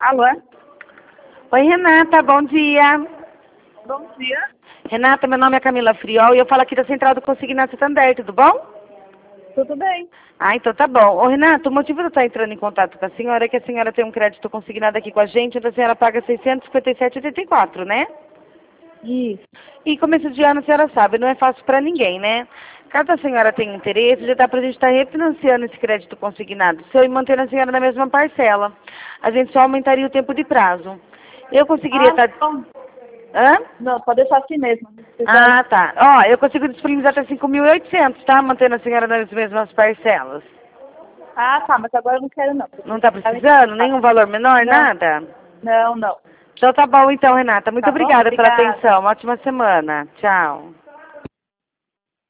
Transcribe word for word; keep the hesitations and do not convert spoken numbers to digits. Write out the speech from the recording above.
Alô? Oi, Renata, bom dia. Bom dia. Renata, meu nome é Camila Friol e eu falo aqui da Central do Consignado Santander, tudo bom? Tudo bem? Ah, então tá bom. Ô, Renata, o motivo de eu estar entrando em contato com a senhora é que a senhora tem um crédito consignado aqui com a gente, onde a senhora paga seiscentos e cinquenta e sete reais e oitenta e quatro centavos, né? Isso. E começo de ano, a senhora sabe, não é fácil para ninguém, né? Caso a senhora tenha interesse, já dá pra gente estar refinanciando esse crédito consignado seu e mantendo a senhora na mesma parcela. A gente só aumentaria o tempo de prazo. Eu conseguiria Ah, estar... não. Hã? Não, pode deixar assim mesmo. Se quiser- Ah, tá. Ó, eu consigo disponibilizar até cinco mil e oitocentos, tá? Mantendo a senhora nas mesmas parcelas. Ah, tá, mas agora eu não quero não. Não tá precisando? Nenhum valor menor, Não, nada? não, não. Então tá bom então, Renata. Muito Tá bom? obrigada pela Obrigada. atenção. Uma ótima semana. Tchau.